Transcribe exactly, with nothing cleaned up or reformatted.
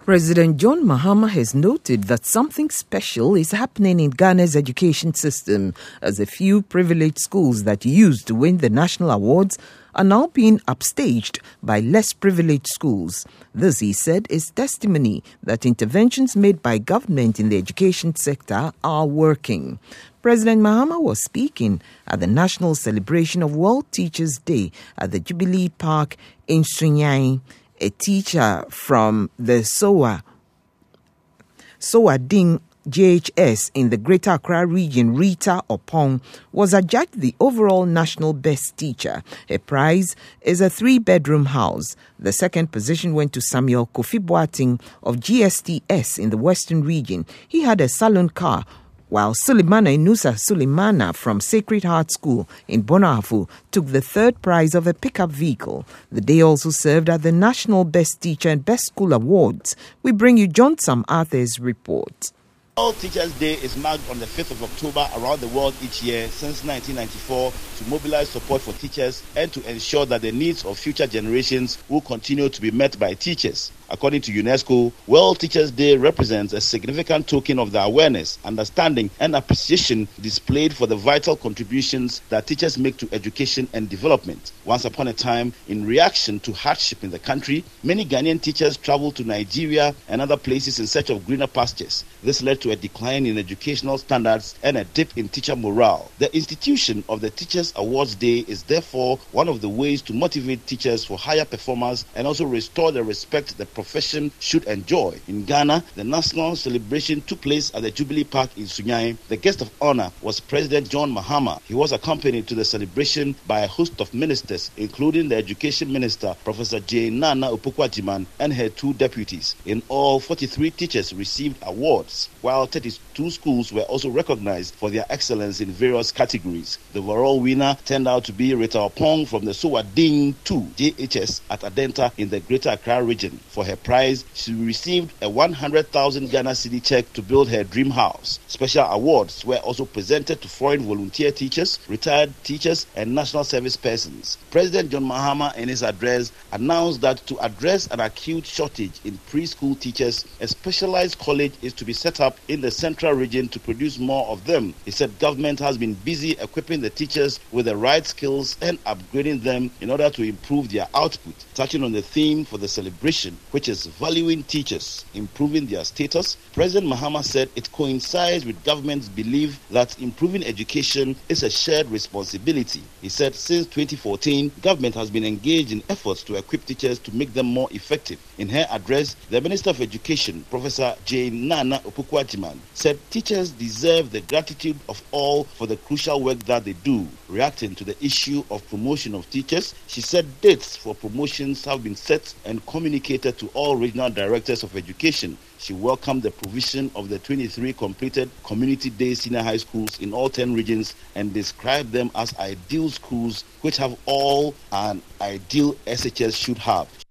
President John Mahama has noted that something special is happening in Ghana's education system, as a few privileged schools that used to win the national awards are now being upstaged by less privileged schools. This, he said, is testimony that interventions made by government in the education sector are working. President Mahama was speaking at the national celebration of World Teachers' Day at the Jubilee Park in Sunyani. A teacher from the Sowa, Sowa Ding G H S in the Greater Accra region, Rita Opong, was adjudged the overall national best teacher. Her prize is a three-bedroom house. The second position went to Samuel Kofi Boateng of G S T S in the Western region. He had a salon car, while Sulemana Inusa Sulemana from Sacred Heart School in Bonafu took the third prize of a pickup vehicle. The day also served at the National Best Teacher and Best School Awards. We bring you John Sam Arthur's report. World Teachers' Day is marked on the fifth of October around the world each year since nineteen ninety-four to mobilize support for teachers and to ensure that the needs of future generations will continue to be met by teachers. According to UNESCO, World Teachers' Day represents a significant token of the awareness, understanding, and appreciation displayed for the vital contributions that teachers make to education and development. Once upon a time, in reaction to hardship in the country, many Ghanaian teachers traveled to Nigeria and other places in search of greener pastures. This led to a decline in educational standards and a dip in teacher morale. The institution of the Teachers Awards Day is therefore one of the ways to motivate teachers for higher performance and also restore the respect the profession should enjoy. In Ghana, the national celebration took place at the Jubilee Park in Sunyani. The guest of honor was President John Mahama. He was accompanied to the celebration by a host of ministers, including the Education Minister, Professor Jane Nana Opoku-Agyeman, and her two deputies. In all, forty-three teachers received awards, while thirty-two schools were also recognized for their excellence in various categories. The overall winner turned out to be Rita Opong from the Sowa Ding two G H S at Adenta in the Greater Accra region. For her prize, she received a one hundred thousand Ghana cedi check to build her dream house. Special awards were also presented to foreign volunteer teachers, retired teachers, and national service persons. President John Mahama, in his address, announced that to address an acute shortage in preschool teachers, a specialized college is to be set up in the central region to produce more of them. He said government has been busy equipping the teachers with the right skills and upgrading them in order to improve their output. Touching on the theme for the celebration, which is valuing teachers, improving their status, President Mahama said it coincides with government's belief that improving education is a shared responsibility. He said since twenty fourteen, government has been engaged in efforts to equip teachers to make them more effective. In her address, the Minister of Education, Professor Jane Nana Opoku-Agyeman, said teachers deserve the gratitude of all for the crucial work that they do. Reacting to the issue of promotion of teachers, she said dates for promotions have been set and communicated to all regional directors of education. She welcomed the provision of the twenty-three completed community day senior high schools in all ten regions and described them as ideal schools which have all an ideal S H S should have.